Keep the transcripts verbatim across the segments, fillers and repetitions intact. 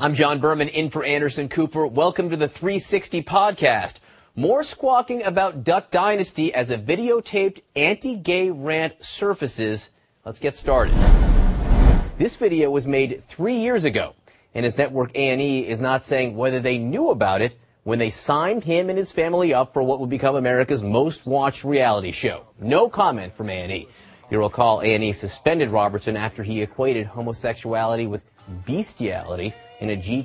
I'm John Berman, in for Anderson Cooper. Welcome to the three sixty podcast. More squawking about Duck Dynasty as a videotaped anti-gay rant surfaces. Let's get started. This video was made three years ago, and his network A and E is not saying whether they knew about it when they signed him and his family up for what would become America's most watched reality show. No comment from A and E. You'll recall A and E suspended Robertson after he equated homosexuality with bestiality in a G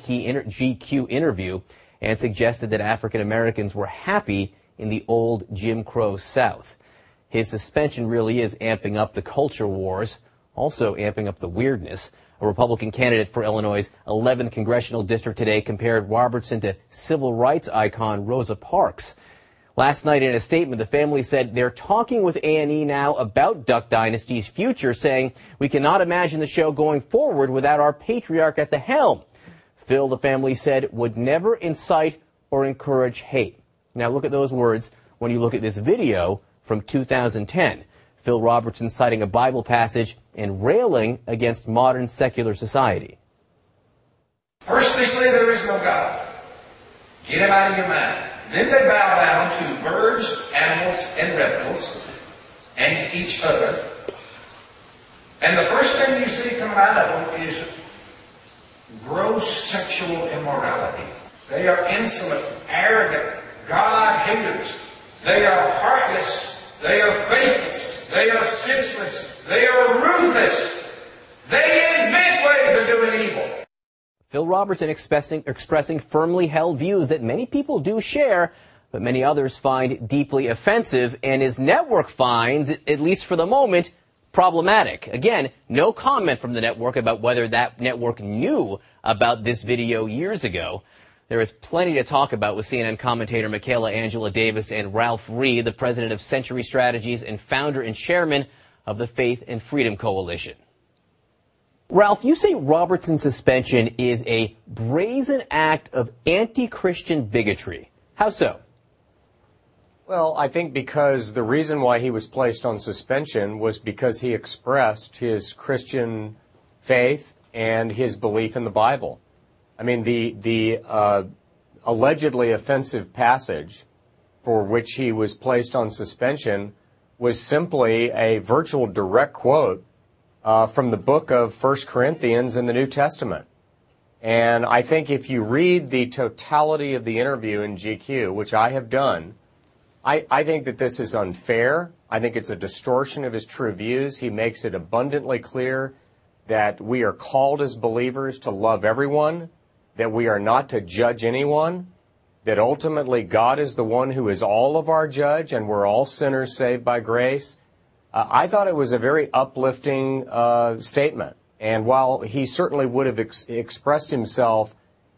Q interview and suggested that African Americans were happy in the old Jim Crow South. His suspension really is amping up the culture wars, also amping up the weirdness. A Republican candidate for Illinois' eleventh congressional district today compared Robertson to civil rights icon Rosa Parks. Last night in a statement, the family said they're talking with A and E now about Duck Dynasty's future, saying, "We cannot imagine the show going forward without our patriarch at the helm." Phil, the family said, would never incite or encourage hate. Now look at those words when you look at this video from two thousand ten. Phil Robertson citing a Bible passage and railing against modern secular society. First they say there is no God. Get him out of your mind. Then they bow down to birds, animals, and reptiles, and to each other. And the first thing you see coming out of them is gross sexual immorality. They are insolent, arrogant, God haters. They are heartless. They are faithless. They are senseless. They are ruthless. They invent ways of doing evil. Phil Robertson expressing, expressing firmly held views that many people do share, but many others find deeply offensive, and his network finds, at least for the moment, problematic. Again, no comment from the network about whether that network knew about this video years ago. There is plenty to talk about with C N N commentator Michaela Angela Davis and Ralph Reed, the president of Century Strategies and founder and chairman of the Faith and Freedom Coalition. Ralph, you say Robertson's suspension is a brazen act of anti-Christian bigotry. How so? Well, I think because the reason why he was placed on suspension was because he expressed his Christian faith and his belief in the Bible. I mean, the the uh, allegedly offensive passage for which he was placed on suspension was simply a virtual direct quote uh, from the book of First Corinthians in the New Testament. And I think if you read the totality of the interview in G Q, which I have done, I, I think that this is unfair. I think it's a distortion of his true views. He makes it abundantly clear that we are called as believers to love everyone, that we are not to judge anyone, that ultimately God is the one who is all of our judge and we're all sinners saved by grace. Uh, I thought it was a very uplifting uh, statement. And while he certainly would have ex- expressed himself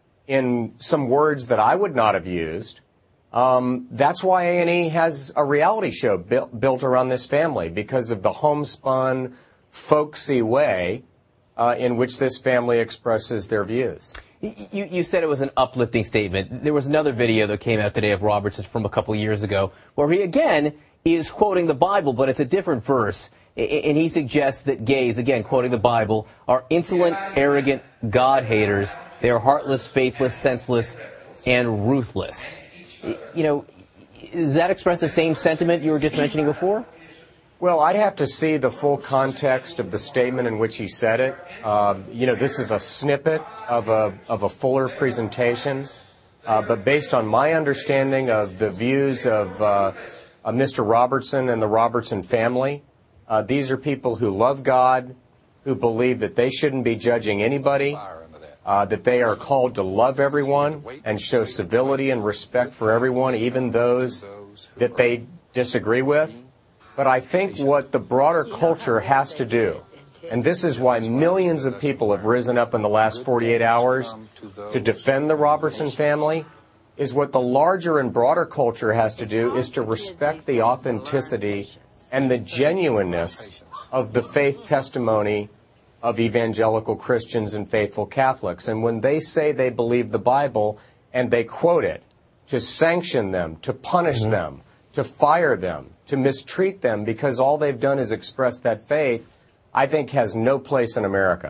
in some words that I would not have used, Um, that's why A and E has a reality show built, built around this family, because of the homespun, folksy way uh, in which this family expresses their views. You, you said it was an uplifting statement. There was another video that came out today of Robertson from a couple years ago where he, again, is quoting the Bible, but it's a different verse. And he suggests that gays, again, quoting the Bible, are insolent, arrogant God haters. They are heartless, faithless, senseless, and ruthless. You know, does that express the same sentiment you were just mentioning before? Well, I'd have to see the full context of the statement in which he said it. Uh, you know, this is a snippet of a of a fuller presentation. Uh, but based on my understanding of the views of, uh, of Mister Robertson and the Robertson family, uh, these are people who love God, who believe that they shouldn't be judging anybody. Uh, that they are called to love everyone and show civility and respect for everyone, even those that they disagree with. But I think what the broader culture has to do, and this is why millions of people have risen up in the last forty-eight hours to defend the Robertson family, is what the larger and broader culture has to do is to respect the authenticity and the genuineness of the faith testimony of evangelical Christians and faithful Catholics. And when they say they believe the Bible and they quote it to sanction them, to punish mm-hmm. them, to fire them, to mistreat them because all they've done is express that faith, I think has no place in America.